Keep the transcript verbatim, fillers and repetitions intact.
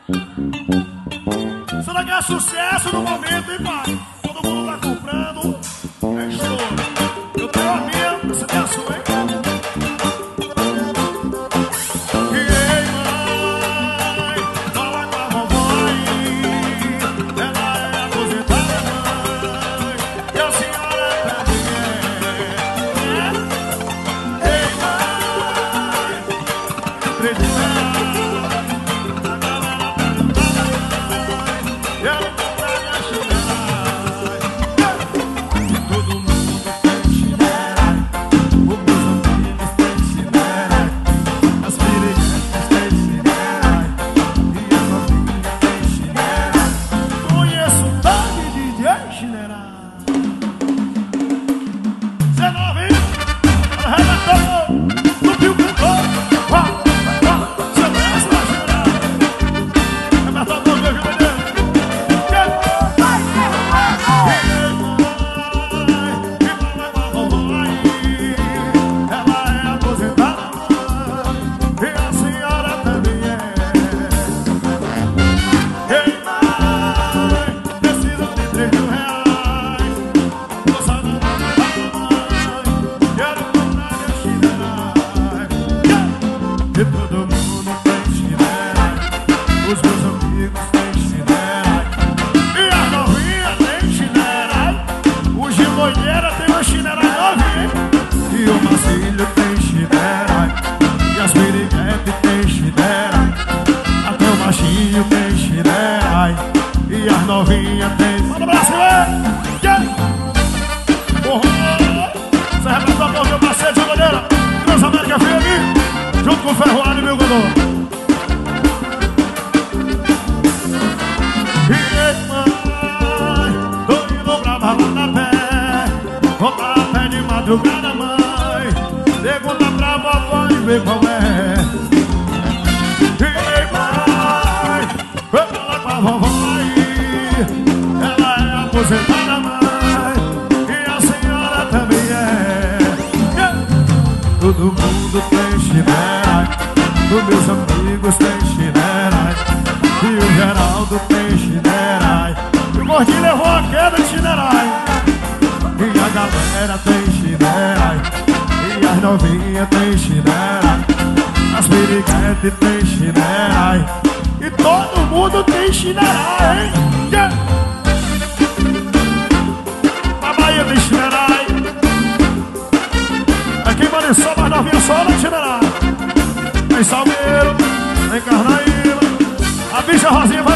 Isso daqui é sucesso no momento, hein, pai? Todo mundo tá comprando. É estouro. Eu tenho a minha, essa é a sua, hein? Novinha tem. Manda pra cima! Você representou porque eu passei de bandeira Transamérica F M junto com o Ferroado e meu Godô. E mãe, tô indo pra balada a pé. Vou pra pé de madrugada, mãe. Pergunta pra vovó e vê qual é. E mãe, vou falar com a vovó. Aposentada, mãe, e a senhora também é. Yeah. Todo mundo tem chinela, os meus amigos tem chinela, e o Geraldo tem chinela, e o Gordinho levou a queda de chinela, e a galera tem chinela, e as novinhas tem chinela, as piriguetes tem chinela, e todo mundo tem chinela, hein? Yeah. Tem Chinerai. Aqui em Maniçoba, mas novinha só na Chinerai. Tem Salgueiro, tem Carnaíba. A bicha Rosinha vai